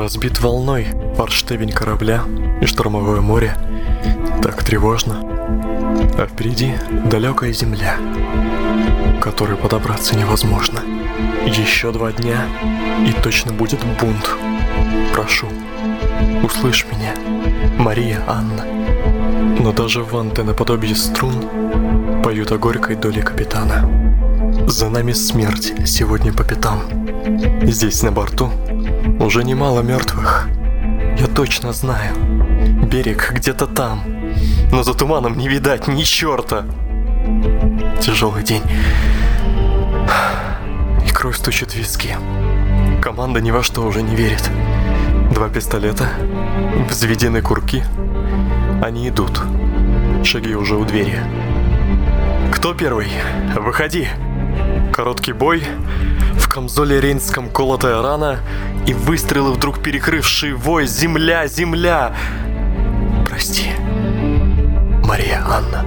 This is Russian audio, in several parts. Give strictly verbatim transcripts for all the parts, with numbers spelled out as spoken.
Разбит волной форштевень корабля и штормовое море. Так тревожно. А впереди далекая земля, к которой подобраться невозможно. Еще два дня, и точно будет бунт. Прошу, услышь меня, Мария Анна. Но даже ванты наподобие струн поют о горькой доле капитана. За нами смерть сегодня по пятам. Здесь на борту уже немало мертвых. Я точно знаю, берег где-то там, но за туманом не видать ни черта. Тяжелый день, и кровь стучит в виски. Команда ни во что уже не верит. Два пистолета, взведены курки. Они идут. Шаги уже у двери. Кто первый? Выходи. Короткий бой. В камзоле рейнском колотая рана. И выстрелы, вдруг перекрывшие вой. Земля, земля. Прости, Мария Анна.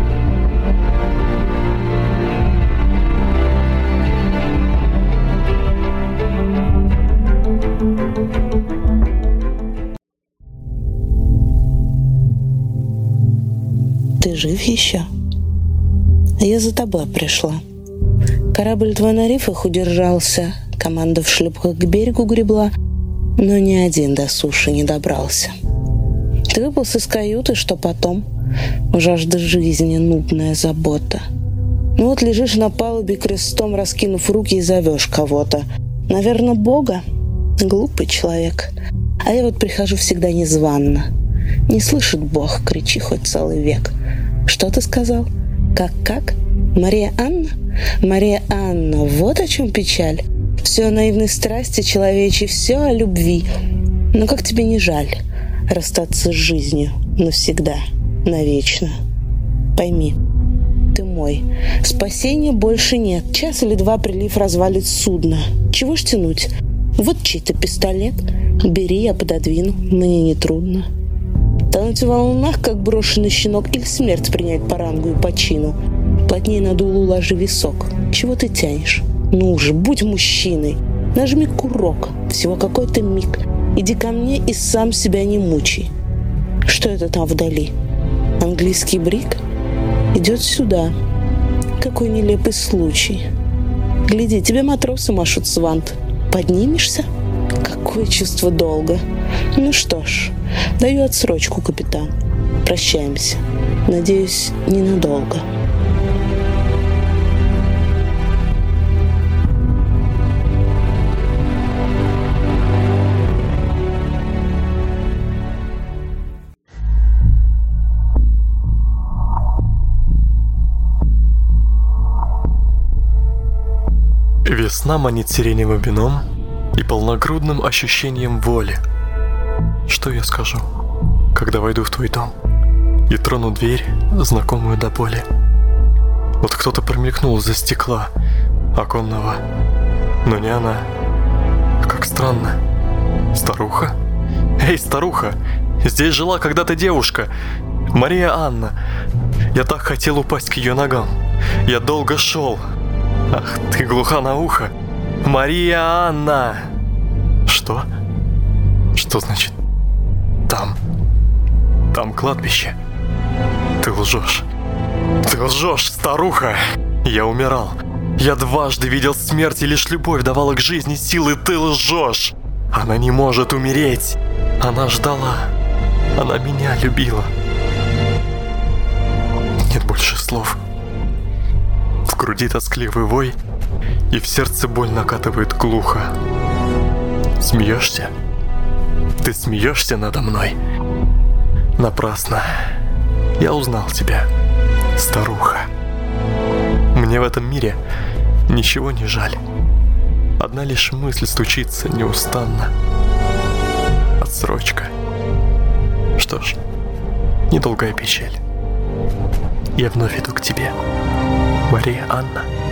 Ты жив еще? А я за тобой пришла. Корабль твой на рифах удержался, команда в шлюпках к берегу гребла, но ни один до суши не добрался. Ты выполз из каюты, что потом? У жажды жизни нудная забота. Ну вот лежишь на палубе крестом, раскинув руки, и зовешь кого-то. Наверное, Бога? Глупый человек. А я вот прихожу всегда незванно. Не слышит Бог, кричи хоть целый век. Что ты сказал? Как-как? Мария Анна? Мария Анна, вот о чем печаль. Все о наивной страсти человечей, все о любви. Но как тебе не жаль расстаться с жизнью навсегда, навечно? Пойми, ты мой. Спасения больше нет. Час или два прилив развалит судно. Чего ж тянуть? Вот чей-то пистолет. Бери, я пододвину. Мне не трудно. Тонуть в волнах, как брошенный щенок, или смерть принять по рангу и по чину? Плотнее на дуло уложи висок. Чего ты тянешь? Ну уже, будь мужчиной. Нажми курок. Всего какой-то миг. Иди ко мне и сам себя не мучай. Что это там вдали? Английский бриг? Идет сюда. Какой нелепый случай. Гляди, тебе матросы машут с вант. Поднимешься? Какое чувство долга. Ну что ж, даю отсрочку, капитан. Прощаемся. Надеюсь, ненадолго. Весна манит сиреневым вином и полногрудным ощущением воли. Что я скажу, когда войду в твой дом и трону дверь, знакомую до боли? Вот кто-то промелькнул за стекла оконного, но не она. Как странно. Старуха? Эй, старуха, здесь жила когда-то девушка, Мария Анна. Я так хотел упасть к ее ногам. Я долго шел. Ах, ты глуха на ухо. Мария Анна! Что? Что значит там? Там кладбище. Ты лжешь. Ты лжешь, старуха! Я умирал. Я дважды видел смерть, и лишь любовь давала к жизни силы. Ты лжешь! Она не может умереть. Она ждала. Она меня любила. Нет больше слов. В груди тоскливый вой, и в сердце боль накатывает глухо. Смеешься? Ты смеешься надо мной? Напрасно. Я узнал тебя, старуха. Мне в этом мире ничего не жаль. Одна лишь мысль стучится неустанно. Отсрочка. Что ж, недолгая печаль. Я вновь иду к тебе, Мария Анна.